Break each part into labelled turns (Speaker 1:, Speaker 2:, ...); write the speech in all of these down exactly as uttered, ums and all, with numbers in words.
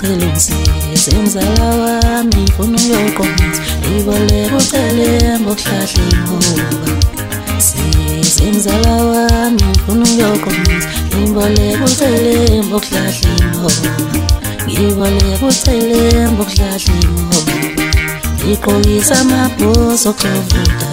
Speaker 1: Ngizenzala wami ngifuna uyoqonda ngiboleka ucele ngokuhlahla imhoba Ngizenzala wami ngifuna uyoqonda ngiboleka ucele ngokuhlahla imhoba Ngiboleka ucele ngokuhlahla imhoba Ngiqokisa amabhozo okuvuda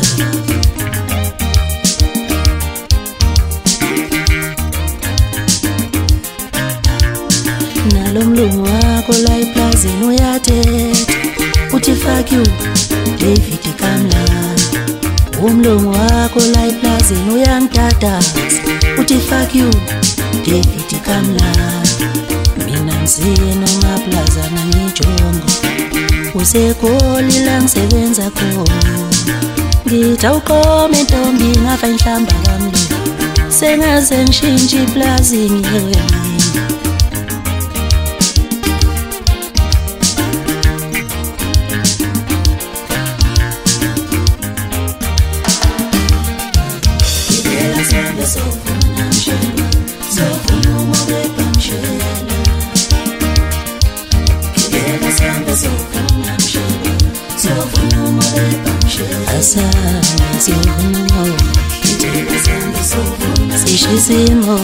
Speaker 1: Nalomlungu wakho la eplazini uyathetha uthi fuck you David Kamlani Umlungu wakho la eplazini uyangidadaza uthi fuck you David Kamlani Mina ngiziye nongaplazana ngijongo Usekoli la ngisebenza khona Ngithi awuqome ntombi ngafa inhlamba kamlungu Sengaze ngishintshe iplazi ngiye Sishisimo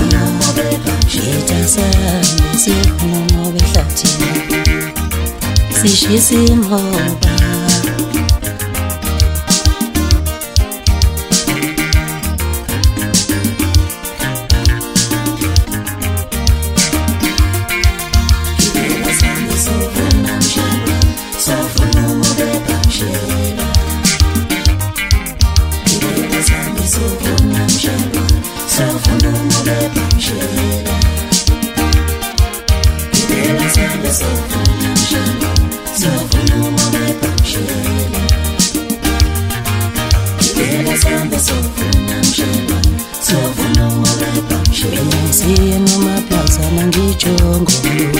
Speaker 1: Itasami sifuna behlathi Sishisimo Ngiziye nomaplazana ngijongo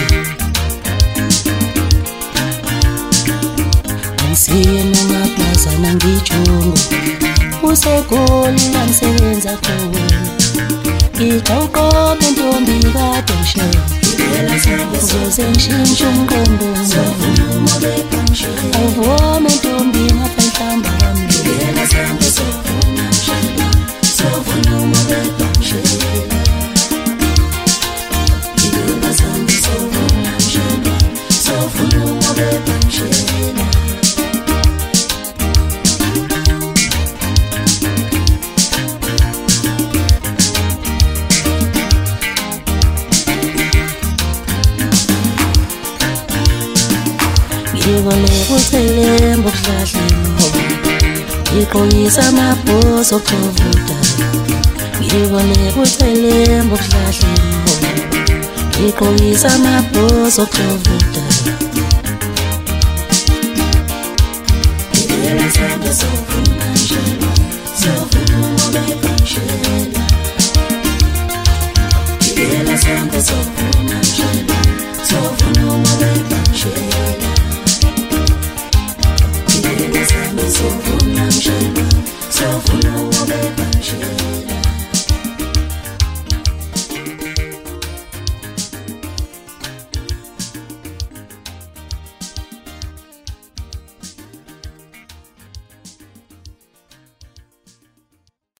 Speaker 1: Ngiziye nomaplazana ngijongo Usekoli la ngisebenza khona Ngithi awuqome ntombi kade ngishela Uzoze ngishintshe umqondo Awuvome ntombi ngafa inhlamba kamlungu Ngiboleka ucele ngokuhlahla imhoba Ngiqokisa amabhozo okuvuda Ngiboleka ucele ngokuhlahla imhoba Ngiqokisa amabhozo okuvuda Ngibela samba so